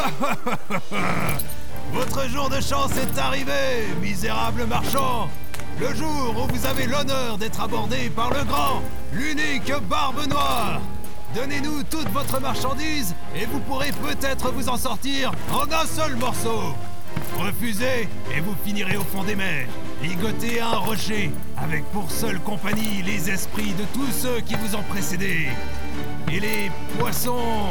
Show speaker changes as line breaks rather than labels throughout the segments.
Votre jour de chance est arrivé, misérable marchand. Le jour où vous avez l'honneur d'être abordé par le grand, l'unique Barbe Noire. Donnez-nous toute votre marchandise et vous pourrez peut-être vous en sortir en un seul morceau. Refusez et vous finirez au fond des mers, ligoté à un rocher, avec pour seule compagnie les esprits de tous ceux qui vous ont précédé. Et les poissons...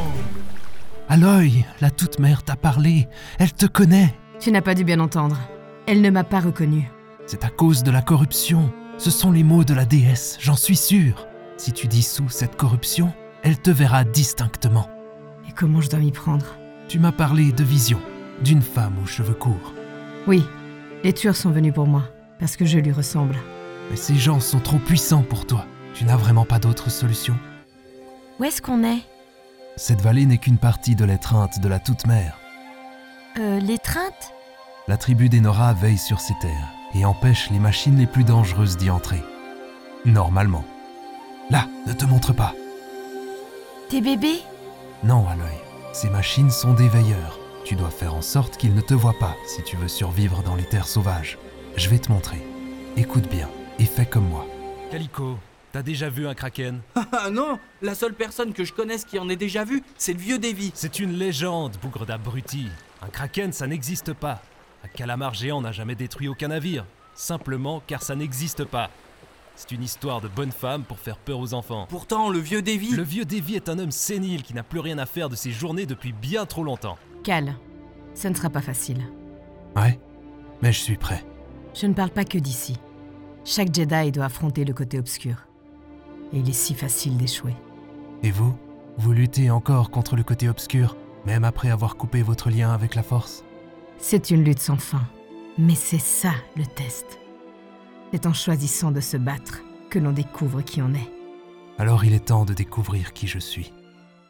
Aloy, la toute-mère t'a parlé, elle te connaît.
Tu n'as pas dû bien entendre. Elle ne m'a pas reconnu.
C'est à cause de la corruption. Ce sont les mots de la déesse, j'en suis sûr. Si tu dissous cette corruption, elle te verra distinctement.
Et comment je dois m'y prendre?
Tu m'as parlé de vision, d'une femme aux cheveux courts.
Oui, les tueurs sont venus pour moi, parce que je lui ressemble.
Mais ces gens sont trop puissants pour toi. Tu n'as vraiment pas d'autre solution?
Où est-ce qu'on est?
Cette vallée n'est qu'une partie de l'étreinte de la toute-mère.
L'étreinte?
La tribu des Nora veille sur ces terres et empêche les machines les plus dangereuses d'y entrer. Normalement. Là, ne te montre pas.
Tes bébés?
Non, Aloy. Ces machines sont des veilleurs. Tu dois faire en sorte qu'ils ne te voient pas si tu veux survivre dans les terres sauvages. Je vais te montrer. Écoute bien et fais comme moi.
Calico, t'as déjà vu un kraken?
Ah non, la seule personne que je connaisse qui en ait déjà vu, c'est le vieux Davy.
C'est une légende, bougre d'abruti. Un kraken, ça n'existe pas. Un calamar géant n'a jamais détruit aucun navire. Simplement car ça n'existe pas. C'est une histoire de bonne femme pour faire peur aux enfants.
Pourtant, le vieux Davy...
Le vieux Davy est un homme sénile qui n'a plus rien à faire de ses journées depuis bien trop longtemps.
Cal, ce ne sera pas facile.
Ouais, mais je suis prêt.
Je ne parle pas que d'ici. Chaque Jedi doit affronter le côté obscur. Et il est si facile d'échouer.
Et vous? Vous luttez encore contre le côté obscur, même après avoir coupé votre lien avec la Force?
C'est une lutte sans fin. Mais c'est ça, le test. C'est en choisissant de se battre que l'on découvre qui on est.
Alors il est temps de découvrir qui je suis.